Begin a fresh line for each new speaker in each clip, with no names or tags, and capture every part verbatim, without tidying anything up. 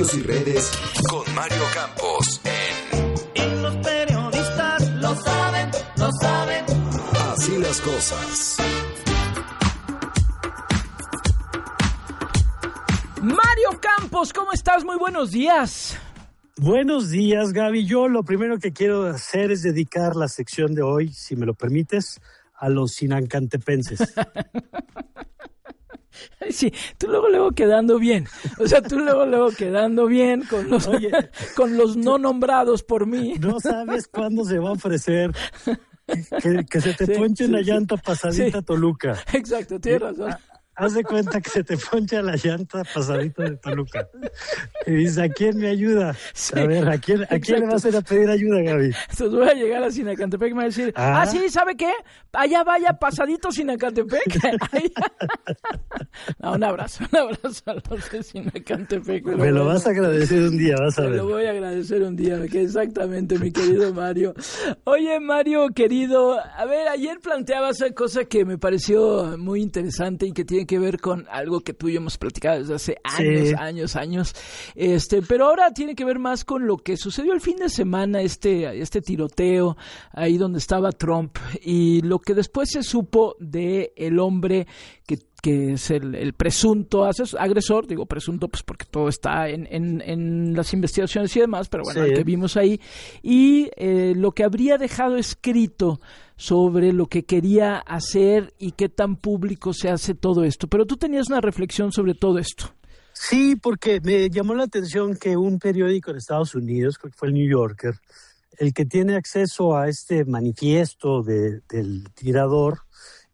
medios y redes con Mario Campos en...
Y los periodistas lo saben, lo saben.
Así las cosas.
Mario Campos, ¿cómo estás? Muy buenos días.
Buenos días, Gaby. Yo lo primero que quiero hacer es dedicar la sección de hoy, si me lo permites, a los sinancantepenses.
Sí, tú luego, luego quedando bien. O sea, tú luego, luego quedando bien con los, Oye, con los no nombrados por mí.
No sabes cuándo se va a ofrecer que, que se te sí, ponche sí, una sí. llanta pasadita sí. Toluca.
Exacto, tienes razón.
Haz de cuenta que se te poncha la llanta pasadita de Toluca. Y dices, ¿a quién me ayuda? Sí, a ver, ¿a quién, ¿a quién le vas a ir a pedir ayuda, Gaby?
Entonces voy a llegar a Sinacantepec y me va a decir, ah, ah sí, ¿sabe qué? Allá vaya pasadito Sinacantepec. No, un abrazo, un abrazo a los de Sinacantepec.
Me, me lo vas a agradecer un día, vas a ver.
Me lo voy a agradecer un día, que exactamente, mi querido Mario. Oye, Mario, querido, a ver, ayer planteabas una cosa que me pareció muy interesante y que tiene que ver con algo que tú y yo hemos platicado desde hace años, sí. años, años, este, pero ahora tiene que ver más con lo que sucedió el fin de semana, este, este tiroteo ahí donde estaba Trump y lo que después se supo de el hombre que que es el, el presunto agresor, digo presunto pues porque todo está en, en, en las investigaciones y demás, pero bueno, sí. el que vimos ahí, y eh, lo que habría dejado escrito sobre lo que quería hacer y qué tan público se hace todo esto. Pero tú tenías una reflexión sobre todo esto.
Sí, porque me llamó la atención que un periódico en Estados Unidos, creo que fue el New Yorker, el que tiene acceso a este manifiesto de, del tirador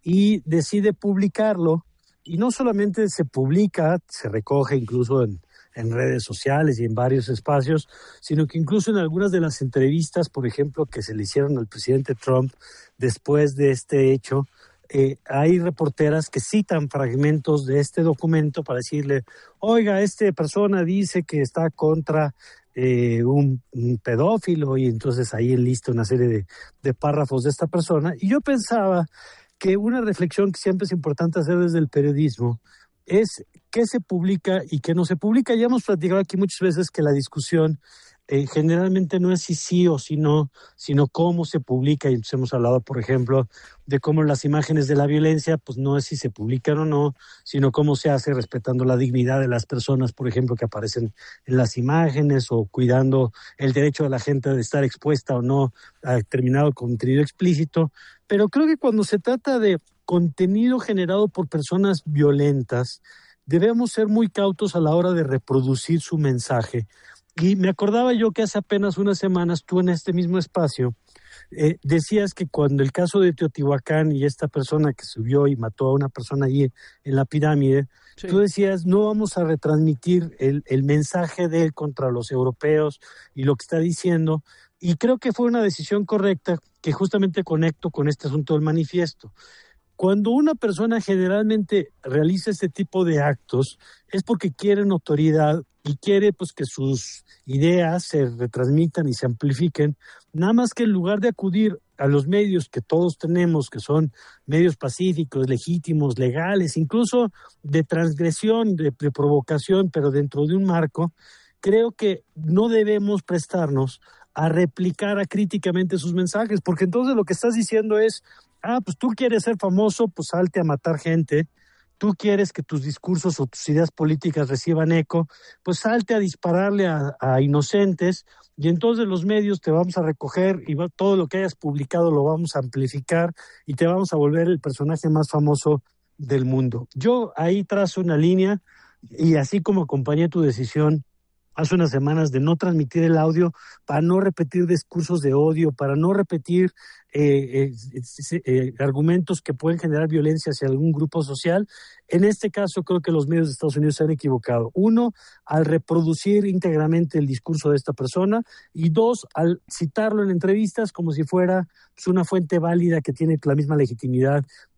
y decide publicarlo. Y no solamente se publica, se recoge incluso en, en redes sociales y en varios espacios, sino que incluso en algunas de las entrevistas, por ejemplo, que se le hicieron al presidente Trump después de este hecho, eh, hay reporteras que citan fragmentos de este documento para decirle, oiga, esta persona dice que está contra eh, un, un pedófilo, y entonces ahí enlista una serie de, de párrafos de esta persona. Y yo pensaba que una reflexión que siempre es importante hacer desde el periodismo es qué se publica y qué no se publica. Ya hemos platicado aquí muchas veces que la discusión eh, generalmente no es si sí o si no, sino cómo se publica. Y entonces hemos hablado, por ejemplo, de cómo las imágenes de la violencia, pues no es si se publican o no, sino cómo se hace respetando la dignidad de las personas, por ejemplo, que aparecen en las imágenes, o cuidando el derecho de la gente de estar expuesta o no a determinado contenido explícito. Pero creo que cuando se trata de contenido generado por personas violentas, debemos ser muy cautos a la hora de reproducir su mensaje. Y me acordaba yo que hace apenas unas semanas tú en este mismo espacio eh, decías que cuando el caso de Teotihuacán y esta persona que subió y mató a una persona allí en la pirámide, sí. tú decías no vamos a retransmitir el, el mensaje de él contra los europeos y lo que está diciendo. Y creo que fue una decisión correcta que justamente conecto con este asunto del manifiesto. Cuando una persona generalmente realiza este tipo de actos es porque quiere notoriedad y quiere pues que sus ideas se retransmitan y se amplifiquen, nada más que en lugar de acudir a los medios que todos tenemos, que son medios pacíficos, legítimos, legales, incluso de transgresión, de, de provocación, pero dentro de un marco, creo que no debemos prestarnos a replicar acríticamente sus mensajes, porque entonces lo que estás diciendo es, ah, pues tú quieres ser famoso, pues salte a matar gente, tú quieres que tus discursos o tus ideas políticas reciban eco, pues salte a dispararle a, a inocentes, y entonces los medios te vamos a recoger y va, todo lo que hayas publicado lo vamos a amplificar y te vamos a volver el personaje más famoso del mundo. Yo ahí trazo una línea, y así como acompañé tu decisión hace unas semanas de no transmitir el audio, para no repetir discursos de odio, para no repetir eh, eh, eh, argumentos que pueden generar violencia hacia algún grupo social. En este caso creo que los medios de Estados Unidos se han equivocado. Uno, al reproducir íntegramente el discurso de esta persona, y dos, al citarlo en entrevistas como si fuera pues, una fuente válida que tiene la misma legitimidad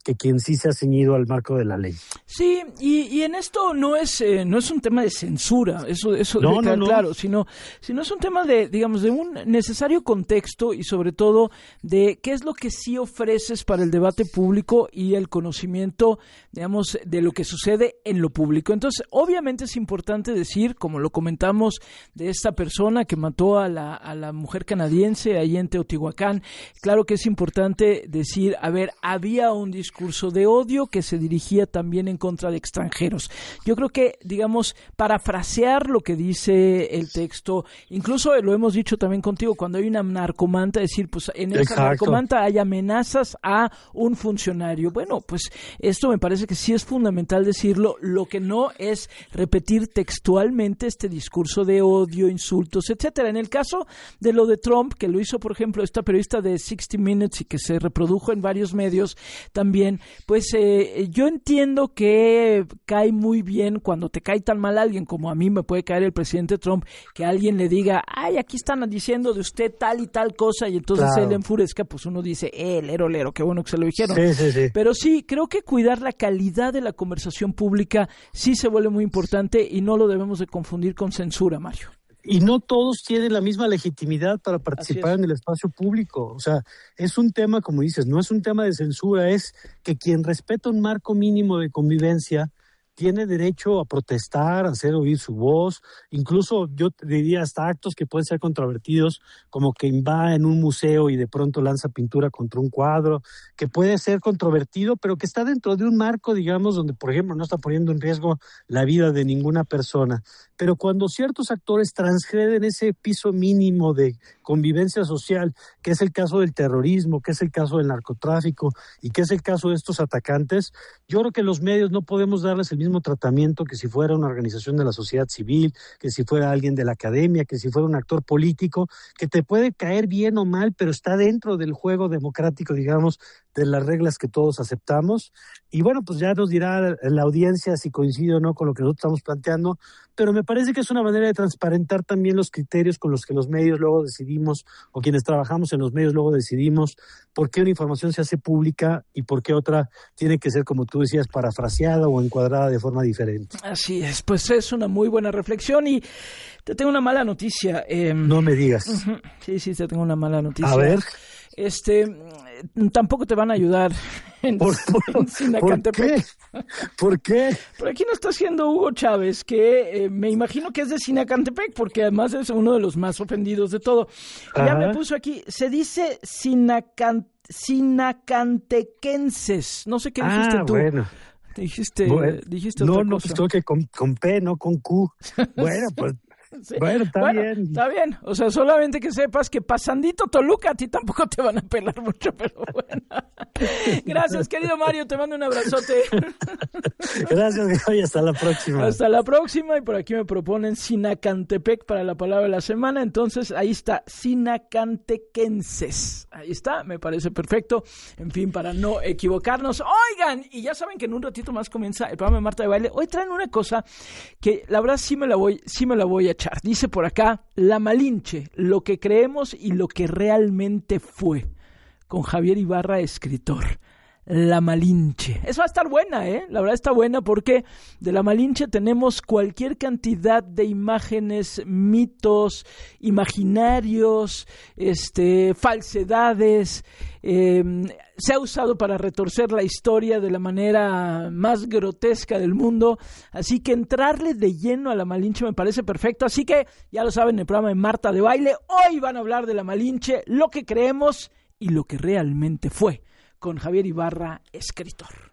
que quien sí se ha ceñido al marco de la ley.
Sí, y, y en esto no es eh, no es un tema de censura, eso eso
no,
debe quedar
no, no.
claro, sino sino es un tema de, digamos, de un necesario contexto y sobre todo de qué es lo que sí ofreces para el debate público y el conocimiento, digamos, de lo que sucede en lo público. Entonces, obviamente es importante decir, como lo comentamos, de esta persona que mató a la a la mujer canadiense ahí en Teotihuacán, claro que es importante decir, a ver, había un discurso de odio que se dirigía también en contra de extranjeros. Yo creo que, digamos, parafrasear lo que dice el texto, incluso lo hemos dicho también contigo, cuando hay una narcomanta, decir, pues en esa
Exacto.
narcomanta hay amenazas a un funcionario. Bueno, pues esto me parece que sí es fundamental decirlo, lo que no es repetir textualmente este discurso de odio, insultos, etcétera. En el caso de lo de Trump, que lo hizo, por ejemplo, esta periodista de sixty minutes y que se reprodujo en varios medios también, pues eh, yo entiendo que cae muy bien cuando te cae tan mal alguien como a mí me puede caer el presidente Trump, que alguien le diga, ay, aquí están diciendo de usted tal y tal cosa, y entonces
claro.
él enfurezca, pues uno dice, eh, lero, lero, qué bueno que se lo dijeron.
Sí, sí, sí.
Pero sí, creo que cuidar la calidad de la conversación pública sí se vuelve muy importante y no lo debemos de confundir con censura, Mario.
Y no todos tienen la misma legitimidad para participar en el espacio público. O sea, es un tema, como dices, no es un tema de censura, es que quien respeta un marco mínimo de convivencia tiene derecho a protestar, a hacer oír su voz, incluso yo diría hasta actos que pueden ser controvertidos, como que va en un museo y de pronto lanza pintura contra un cuadro, que puede ser controvertido, pero que está dentro de un marco, digamos, donde, por ejemplo, no está poniendo en riesgo la vida de ninguna persona. Pero cuando ciertos actores transgreden ese piso mínimo de convivencia social, que es el caso del terrorismo, que es el caso del narcotráfico y que es el caso de estos atacantes, yo creo que los medios no podemos darles el mismo tratamiento que si fuera una organización de la sociedad civil, que si fuera alguien de la academia, que si fuera un actor político, que te puede caer bien o mal, pero está dentro del juego democrático, digamos, de las reglas que todos aceptamos. Y bueno, pues ya nos dirá la audiencia si coincide o no con lo que nosotros estamos planteando, pero me parece que es una manera de transparentar también los criterios con los que los medios luego decidimos, o quienes trabajamos en los medios luego decidimos por qué una información se hace pública y por qué otra tiene que ser, como tú decías, parafraseada o encuadrada de forma diferente.
Así es, pues es una muy buena reflexión y te tengo una mala noticia. Eh,
no me digas.
Uh-huh. Sí, sí, te tengo una mala noticia.
A ver.
Este, tampoco te van a ayudar en,
¿Por, por,
en Sinacantepec.
¿Por qué? ¿Por qué?
Por aquí nos está haciendo Hugo Chávez, que eh, me imagino que es de Sinacantepec, porque además es uno de los más ofendidos de todo. Ajá. Ya me puso aquí, se dice Sinacan, Sinacantequenses. No sé qué dijiste
ah,
tú.
Bueno.
Dijiste,
bueno,
dijiste
no,
otra
no,
cosa.
pues creo que con, con P, no con Q. Bueno, pues... Sí. Bueno, está
bueno,
bien.
Está bien. O sea, solamente que sepas que pasandito Toluca a ti tampoco te van a pelar mucho, pero bueno. Gracias, querido Mario. Te mando un abrazote.
Gracias, y hasta la próxima.
Hasta la próxima. Y por aquí me proponen Sinacantepec para la palabra de la semana. Entonces, ahí está, Sinacantequenses. Ahí está, me parece perfecto. En fin, para no equivocarnos. Oigan, y ya saben que en un ratito más comienza el programa de Marta de Baile. Hoy traen una cosa que la verdad sí me la voy, sí me la voy a echar. Dice por acá, La Malinche, lo que creemos y lo que realmente fue, con Javier Ibarra, escritor. La Malinche. Eso va a estar buena, ¿eh? La verdad está buena porque de La Malinche tenemos cualquier cantidad de imágenes, mitos, imaginarios, este, falsedades. Eh, se ha usado para retorcer la historia de la manera más grotesca del mundo. Así que entrarle de lleno a La Malinche me parece perfecto. Así que, ya lo saben, en el programa de Marta de Baile, hoy van a hablar de La Malinche, lo que creemos y lo que realmente fue, con Javier Ibarra, escritor.